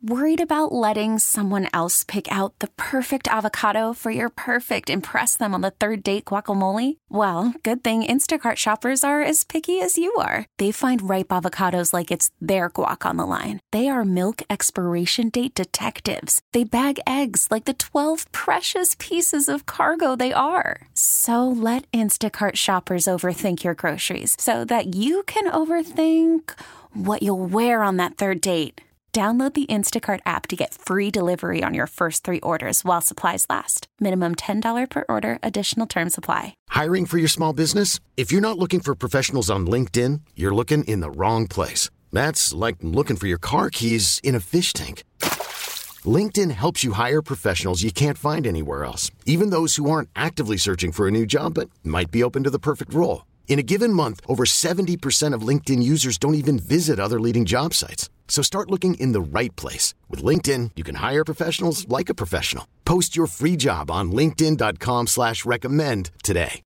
Worried about letting someone else pick out the perfect avocado for your perfect impress them on the third date guacamole? Well, good thing Instacart shoppers are as picky as you are. They find ripe avocados like it's their guac on the line. They are milk expiration date detectives. They bag eggs like the 12 precious pieces of cargo they are. So let Instacart shoppers overthink your groceries so that you can overthink what you'll wear on that third date. Download the Instacart app to get free delivery on your first 3 orders while supplies last. Minimum $10 per order. Additional terms apply. Hiring for your small business? If you're not looking for professionals on LinkedIn, you're looking in the wrong place. That's like looking for your car keys in a fish tank. LinkedIn helps you hire professionals you can't find anywhere else, even those who aren't actively searching for a new job but might be open to the perfect role. In a given month, over 70% of LinkedIn users don't even visit other leading job sites. So start looking in the right place. With LinkedIn, you can hire professionals like a professional. Post your free job on linkedin.com/recommend today.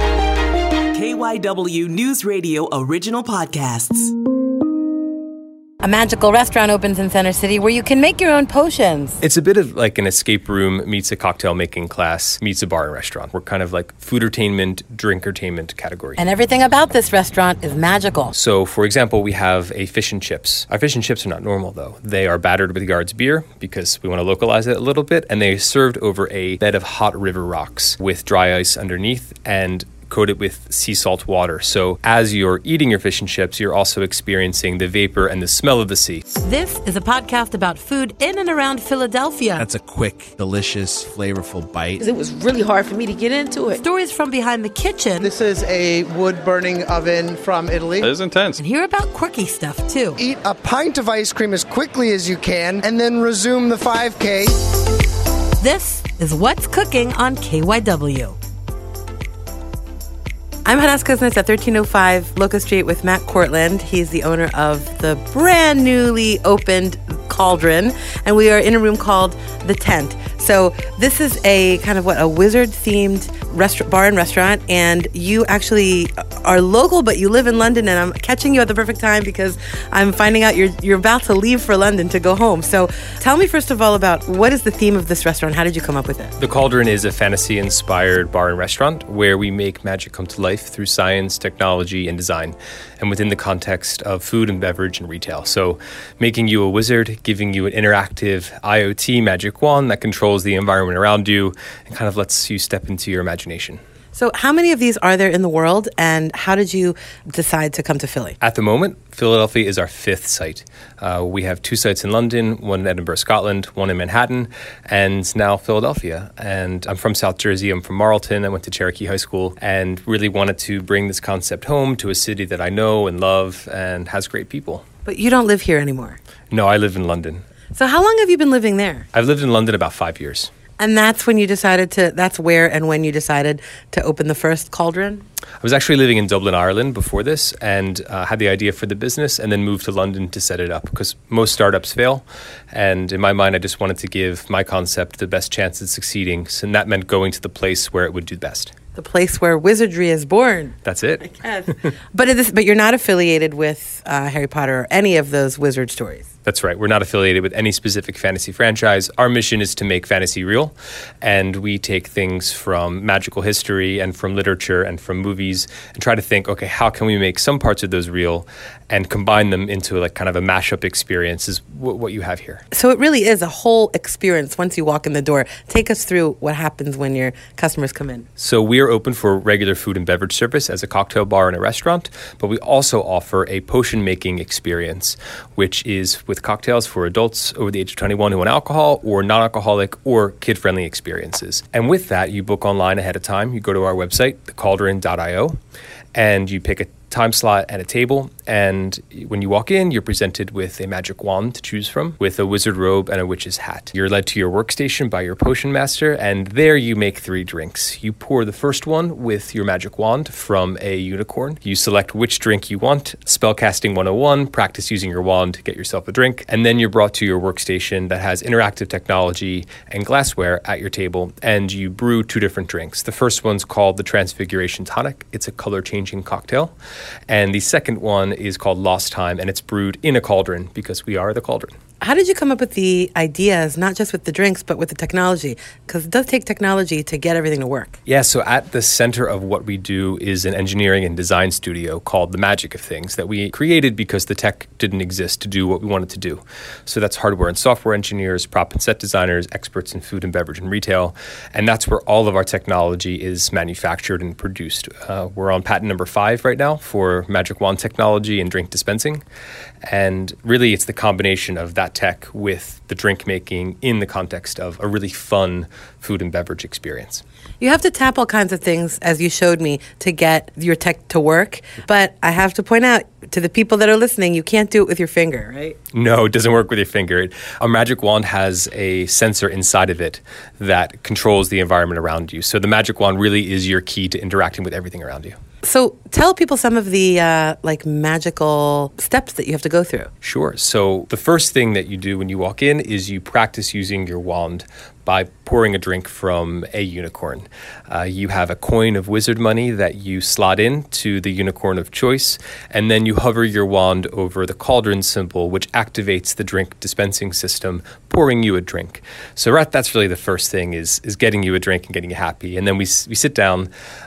KYW News Radio original podcasts. A magical restaurant opens in Center City where you can make your own potions. It's a bit of like an escape room meets a cocktail making class meets a bar and restaurant. We're kind of like food-ertainment, drink-ertainment category. And everything about this restaurant is magical. So, for example, we have a fish and chips. Our fish and chips are not normal, though. They are battered with Guards beer because we want to localize it a little bit, and they are served over a bed of hot river rocks with dry ice underneath and coated with sea salt water. So as you're eating your fish and chips, you're also experiencing the vapor and the smell of the sea. This is a podcast about food in and around Philadelphia. That's a quick, delicious, flavorful bite. It was really hard for me to get into it. Stories from behind the kitchen. This is a wood-burning oven from Italy. It is intense. And hear about quirky stuff, too. Eat a pint of ice cream as quickly as you can, and then resume the 5K. This is What's Cooking on KYW. I'm Hadas Kuznets at 1305 Locust Street with Matt Cortland. He's the owner of the brand newly opened Cauldron, and we are in a room called The Tent. So this is a kind of a wizard-themed bar and restaurant, and you actually are local, but you live in London, and I'm catching you at the perfect time because I'm finding out you're about to leave for London to go home. So tell me first of all about what is the theme of this restaurant? How did you come up with it? The Cauldron is a fantasy-inspired bar and restaurant where we make magic come to life through science, technology, and design, and within the context of food and beverage and retail. So making you a wizard, giving you an interactive IoT magic wand that controls the environment around you and kind of lets you step into your imagination. So how many of these are there in the world, and how did you decide to come to Philly? At the moment, Philadelphia is our 5th site. We have 2 sites in London, one in Edinburgh, Scotland, one in Manhattan, and now Philadelphia. And I'm from South Jersey. I'm from Marlton. I went to Cherokee High School and really wanted to bring this concept home to a city that I know and love and has great people. But you don't live here anymore. No, I live in London. So how long have you been living there? I've lived in London about 5 years. And that's when you decided that's where and when you decided to open the first Cauldron? I was actually living in Dublin, Ireland before this and had the idea for the business and then moved to London to set it up because most startups fail. And in my mind, I just wanted to give my concept the best chance at succeeding. So that meant going to the place where it would do best. The place where wizardry is born. That's it. I guess. But you're not affiliated with Harry Potter or any of those wizard stories. That's right. We're not affiliated with any specific fantasy franchise. Our mission is to make fantasy real, and we take things from magical history and from literature and from movies and try to think, okay, how can we make some parts of those real and combine them into like kind of a mashup experience is what you have here. So it really is a whole experience once you walk in the door. Take us through what happens when your customers come in. So we are open for regular food and beverage service as a cocktail bar and a restaurant, but we also offer a potion making experience, which is with cocktails for adults over the age of 21 who want alcohol or non-alcoholic or kid-friendly experiences. And with that, you book online ahead of time. You go to our website, thecauldron.io, and you pick a time slot and a table, and when you walk in, you're presented with a magic wand to choose from, with a wizard robe and a witch's hat. You're led to your workstation by your potion master, and there you make 3 drinks. You pour the first one with your magic wand from a unicorn. You select which drink you want, spellcasting 101, practice using your wand to get yourself a drink, and then you're brought to your workstation that has interactive technology and glassware at your table, and you brew 2 different drinks. The first one's called the Transfiguration Tonic. It's a color-changing cocktail. And the second one is called Lost Time, and it's brewed in a cauldron because we are the Cauldron. How did you come up with the ideas, not just with the drinks, but with the technology? Because it does take technology to get everything to work. Yeah, so at the center of what we do is an engineering and design studio called The Magic of Things that we created because the tech didn't exist to do what we wanted to do. So that's hardware and software engineers, prop and set designers, experts in food and beverage and retail. And that's where all of our technology is manufactured and produced. We're on patent number 5 right now for Magic Wand technology and drink dispensing. And really, it's the combination of that tech with the drink making in the context of a really fun food and beverage experience. You have to tap all kinds of things, as you showed me, to get your tech to work. But I have to point out to the people that are listening, you can't do it with your finger, right? No, it doesn't work with your finger. A Magic Wand has a sensor inside of it that controls the environment around you. So the Magic Wand really is your key to interacting with everything around you. So tell people some of the magical steps that you have to go through. Sure. So the first thing that you do when you walk in is you practice using your wand by pouring a drink from a unicorn. You have a coin of wizard money that you slot in to the unicorn of choice, and then you hover your wand over the cauldron symbol, which activates the drink dispensing system, pouring you a drink. So that's really the first thing is getting you a drink and getting you happy. And then we sit down.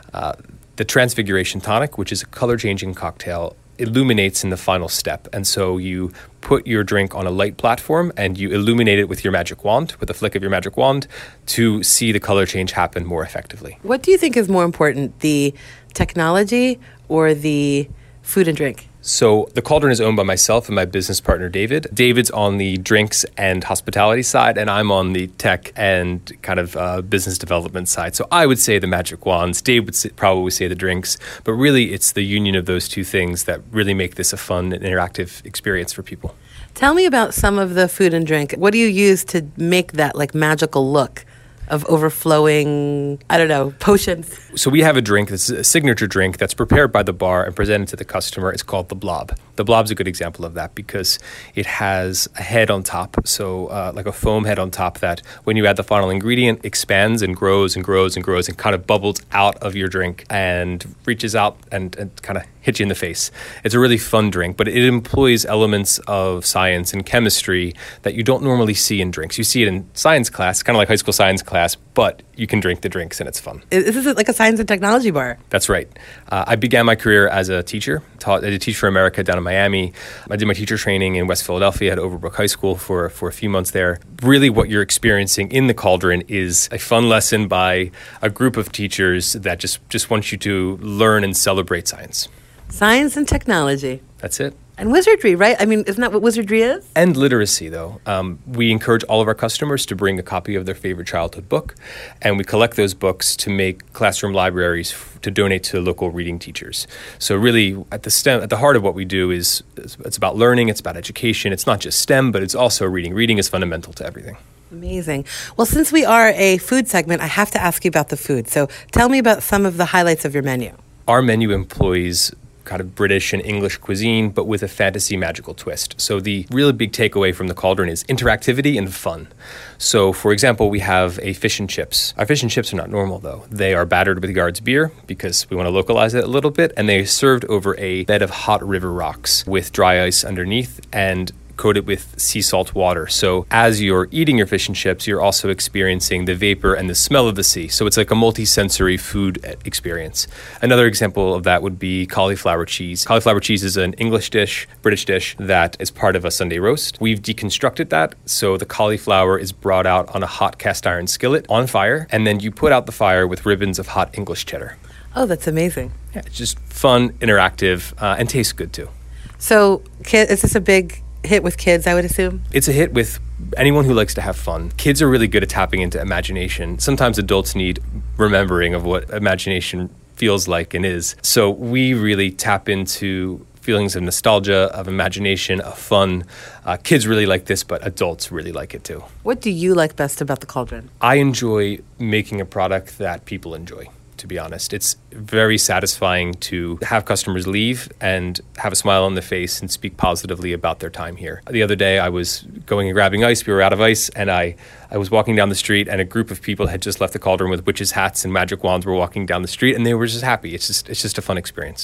The Transfiguration Tonic, which is a color-changing cocktail, illuminates in the final step. And so you put your drink on a light platform and you illuminate it with your magic wand, with a flick of your magic wand, to see the color change happen more effectively. What do you think is more important, the technology or the food and drink? So the Cauldron is owned by myself and my business partner, David. David's on the drinks and hospitality side, and I'm on the tech and kind of business development side. So I would say the magic wands. Dave would probably say the drinks. But really, it's the union of those two things that really make this a fun and interactive experience for people. Tell me about some of the food and drink. What do you use to make that magical look of overflowing, potions? So we have a drink that's a signature drink that's prepared by the bar and presented to the customer. It's called the Blob. The Blob's a good example of that because it has a head on top, so like a foam head on top that when you add the final ingredient, expands and grows and grows and grows and kind of bubbles out of your drink and reaches out and kind of hits you in the face. It's a really fun drink, but it employs elements of science and chemistry that you don't normally see in drinks. You see it in science class, kind of like high school science class, but you can drink the drinks and it's fun. This is like a science and technology bar. That's right. I began my career as a teacher. I did Teach for America down in Miami. I did my teacher training in West Philadelphia at Overbrook High School for a few months there. Really what you're experiencing in the Cauldron is a fun lesson by a group of teachers that just want you to learn and celebrate science. Science and technology. That's it. And wizardry, right? I mean, isn't that what wizardry is? And literacy, though. We encourage all of our customers to bring a copy of their favorite childhood book, and we collect those books to make classroom libraries to donate to local reading teachers. So really, at the heart of what we do is it's about learning, it's about education. It's not just STEM, but it's also reading. Reading is fundamental to everything. Amazing. Well, since we are a food segment, I have to ask you about the food. So tell me about some of the highlights of your menu. Our menu employs kind of British and English cuisine, but with a fantasy magical twist. So the really big takeaway from the Cauldron is interactivity and fun. So, for example, we have a fish and chips. Our fish and chips are not normal, though. They are battered with Guards beer because we want to localize it a little bit, and they're served over a bed of hot river rocks with dry ice underneath and coated with sea salt water. So as you're eating your fish and chips, you're also experiencing the vapor and the smell of the sea. So it's like a multi-sensory food experience. Another example of that would be cauliflower cheese. Cauliflower cheese is an English dish, British dish, that is part of a Sunday roast. We've deconstructed that. So the cauliflower is brought out on a hot cast iron skillet on fire, and then you put out the fire with ribbons of hot English cheddar. Oh, that's amazing. Yeah, it's just fun, interactive, and tastes good too. So is this a big hit with kids, I would assume? It's a hit with anyone who likes to have fun. Kids are really good at tapping into imagination. Sometimes adults need remembering of what imagination feels like and is. So we really tap into feelings of nostalgia, of imagination, of fun. Kids really like this, but adults really like it too. What do you like best about the Cauldron? I enjoy making a product that people enjoy. To be honest, it's very satisfying to have customers leave and have a smile on their face and speak positively about their time here. The other day, I was going and grabbing ice. We were out of ice, and I was walking down the street, and a group of people had just left the Cauldron with witches' hats and magic wands were walking down the street, and they were just happy. It's just a fun experience.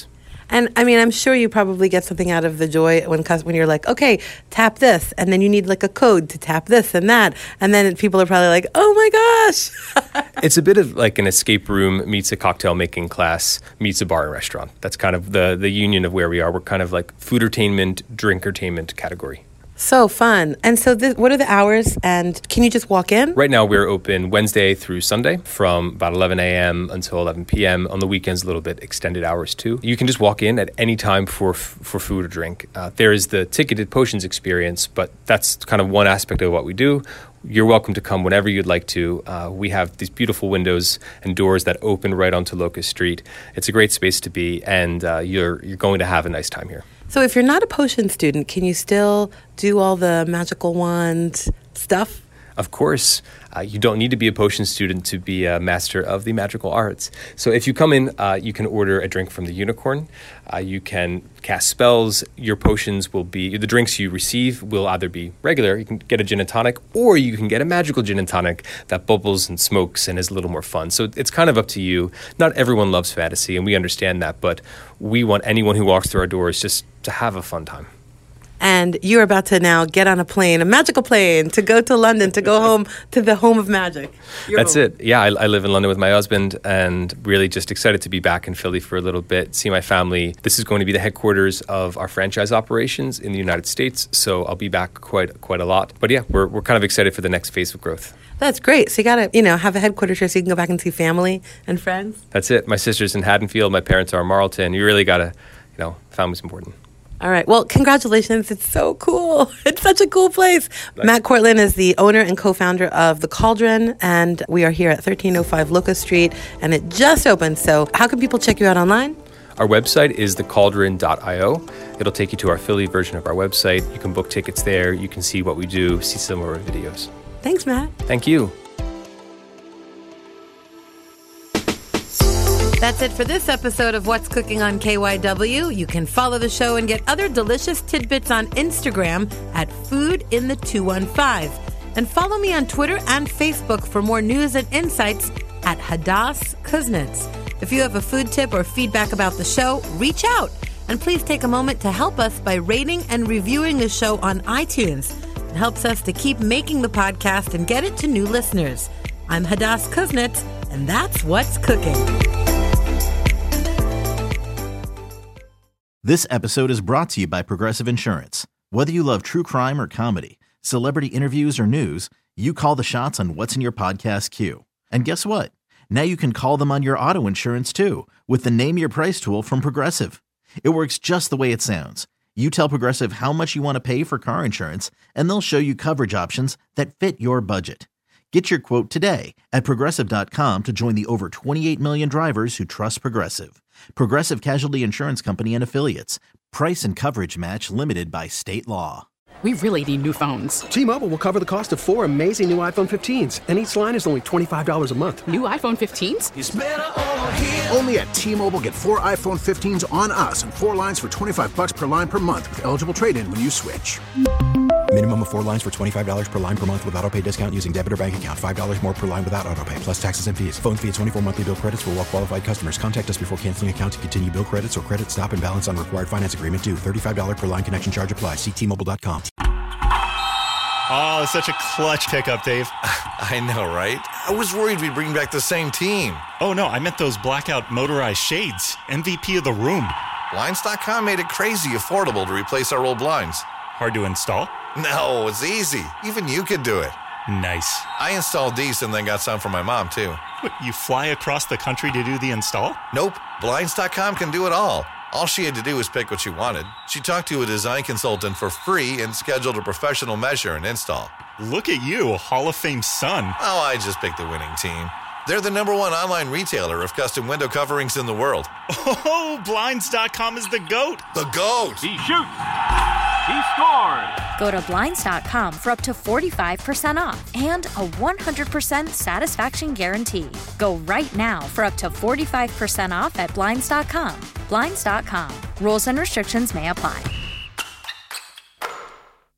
And I mean, I'm sure you probably get something out of the joy when you're like, okay, tap this, and then you need like a code to tap this and that, and then people are probably like, oh my gosh. It's a bit of like an escape room meets a cocktail making class meets a bar and restaurant. That's kind of the union of where we are. We're kind of like food-ertainment, drink-ertainment category. So fun. And so what are the hours, and can you just walk in? Right now we're open Wednesday through Sunday from about 11 a.m. until 11 p.m. On the weekends, a little bit extended hours too. You can just walk in at any time for food or drink. There is the ticketed potions experience, but that's kind of one aspect of what we do. You're welcome to come whenever you'd like to. We have these beautiful windows and doors that open right onto Locust Street. It's a great space to be, and you're going to have a nice time here. So if you're not a potion student, can you still do all the magical wand stuff? Of course. You don't need to be a potion student to be a master of the magical arts. So if you come in, you can order a drink from the Unicorn. You can cast spells. Your potions will be, the drinks you receive will either be regular, you can get a gin and tonic, or you can get a magical gin and tonic that bubbles and smokes and is a little more fun. So it's kind of up to you. Not everyone loves fantasy, and we understand that, but we want anyone who walks through our doors just to have a fun time. And you're about to now get on a magical plane, to go to London, to go home to the home of magic. That's it. Yeah, I live in London with my husband, and really just excited to be back in Philly for a little bit, see my family. This is going to be the headquarters of our franchise operations in the United States, so I'll be back quite a lot. But yeah, we're kind of excited for the next phase of growth. That's great. So you got to, have a headquarters here so you can go back and see family and friends. That's it. My sister's in Haddonfield. My parents are in Marlton. You really got to, family's important. All right. Well, congratulations. It's so cool. It's such a cool place. Nice. Matt Cortland is the owner and co-founder of The Cauldron, and we are here at 1305 Locust Street, and it just opened. So how can people check you out online? Our website is thecauldron.io. It'll take you to our Philly version of our website. You can book tickets there. You can see what we do, see some of our videos. Thanks, Matt. Thank you. That's it for this episode of What's Cooking on KYW. You can follow the show and get other delicious tidbits on Instagram at foodinthe215. And follow me on Twitter and Facebook for more news and insights at Hadas Kuznets. If you have a food tip or feedback about the show, reach out. And please take a moment to help us by rating and reviewing the show on iTunes. It helps us to keep making the podcast and get it to new listeners. I'm Hadas Kuznets, and that's What's Cooking. This episode is brought to you by Progressive Insurance. Whether you love true crime or comedy, celebrity interviews or news, you call the shots on what's in your podcast queue. And guess what? Now you can call them on your auto insurance too with the Name Your Price tool from Progressive. It works just the way it sounds. You tell Progressive how much you want to pay for car insurance, and they'll show you coverage options that fit your budget. Get your quote today at Progressive.com to join the over 28 million drivers who trust Progressive. Progressive Casualty Insurance Company and Affiliates. Price and coverage match limited by state law. We really need new phones. T-Mobile will cover the cost of 4 amazing new iPhone 15s, and each line is only $25 a month. New iPhone 15s? It's better over here. Only at T-Mobile, get 4 iPhone 15s on us and 4 lines for $25 per line per month with eligible trade-in when you switch. Minimum of 4 lines for $25 per line per month with autopay discount using debit or bank account. $5 more per line without autopay, plus taxes and fees. Phone fee at 24 monthly bill credits for well-qualified customers. Contact us before canceling account to continue bill credits or credit stop and balance on required finance agreement due. $35 per line connection charge applies. See T-Mobile.com. Oh, such a clutch pickup, Dave. I know, right? I was worried we'd bring back the same team. Oh, no, I meant those blackout motorized shades. MVP of the room. Blinds.com made it crazy affordable to replace our old blinds. Hard to install? No, it's easy. Even you could do it. Nice. I installed these and then got some for my mom, too. What, you fly across the country to do the install? Nope. Blinds.com can do it all. All she had to do was pick what she wanted. She talked to a design consultant for free and scheduled a professional measure and install. Look at you, Hall of Fame son. Oh, I just picked the winning team. They're the #1 online retailer of custom window coverings in the world. Oh, Blinds.com is the GOAT. The GOAT. He shoots. He scores. Go to Blinds.com for up to 45% off and a 100% satisfaction guarantee. Go right now for up to 45% off at Blinds.com. Blinds.com. Rules and restrictions may apply.